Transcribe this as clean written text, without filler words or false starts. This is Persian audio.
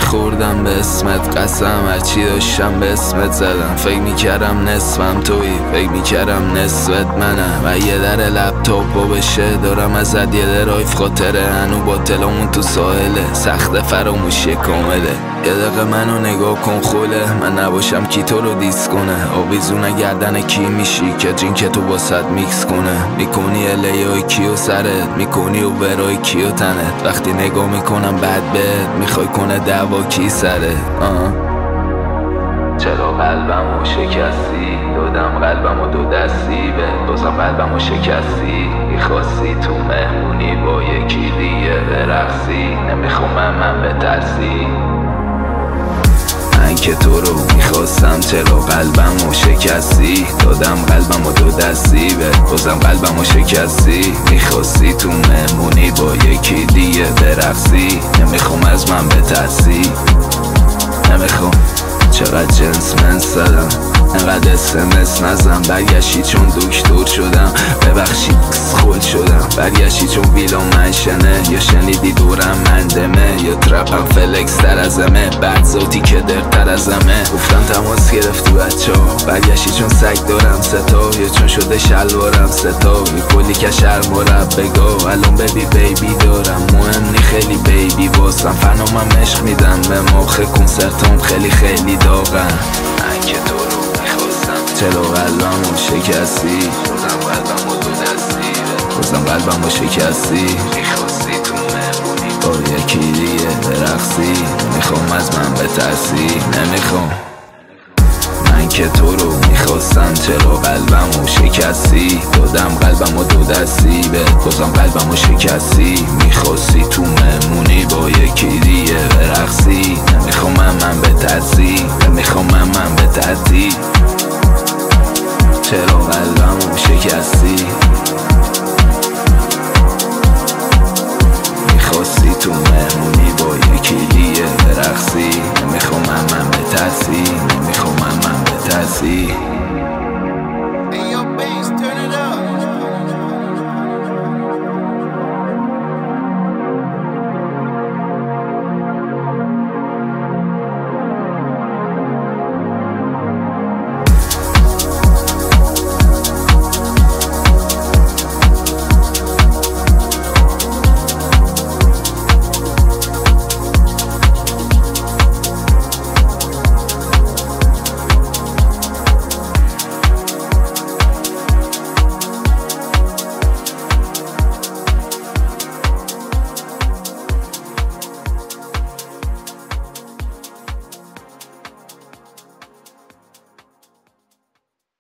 خوردم به اسمت، قسم هرچی داشتم به اسمت زدم. فکر میکردم نصفم تویی، فکر میکردم نصفت منم. و یه در لپتاپو بشه دارم ازت یه درایف خاطره هنو با تلمون تو ساحله. سخت فراموشی کامله. یه دقیقه منو نگاه کن خوله، من نباشم کی تو رو دیس کنه. آویزونه گردن کی میشی که درینک تو باست میکس کنه. میکنی الیای کیو سرت، میکنی و برای کیو تنت. وقتی نگاه میکنم بد بهت میخوای کنه دعوا کی سرت. چرا قلبمو شکستی؟ دادم قلبمو دو دستی به بازم قلبمو شکستی. میخواستی تو مهمونی با یکی دیگه برقصی. نمیخوام من بترسی. من که تو رو میخواستم چرا قلبمو شکستی. دادم قلبمو دو دستی به بازم قلبمو شکستی. میخواستی تو مهمونی با یکی دیگه برقصی. نمیخوام از من بترسی. نمیخوام. چقدر جنس من زدم، انقدر SMS نزم. برگشتی چون دکتر شدم، ببخشید خود شدم. برگشتی چون ویلا منشنه، یا شنیدی دورم مندمه، یا ترپم فلکس تر ازمه. بعد ذاتی که درتر ازمه. گفتم تماس گرفتی بچه ها. برگشتی چون سگ دارم ستا، یا چون شده شلوارم ستا. یه کلی کشر مربگا، الان بیبی دارم. مهم نی خیلی بیبی واسم، فنامم عشق میدم به مخ کنسرتام خیلی داغم. من که تو رو میخواستم چرا قلبمو شکستی. بازم قلبمو دو دستی بازم قلبمو شکستی. میخواستی تو مهمونی با یکی دیگه برقصی. نمیخوام از من بترسی. نمیخوام. من که تو رو میخواستم چرا قلبمو شکستی. دادم قلبمو دو دستی به بازم قلبمو شکستی. میخواستی تو مهمونی با یکی دیگه برقصی. نمیخوام من بترسی. نمیخوام من بترسی. چرا قلبمو شکستی. میخواستی تو مهمونی با یکی دیگه برقصی. نمیخوام من بترسی. نمیخوام من بترسی.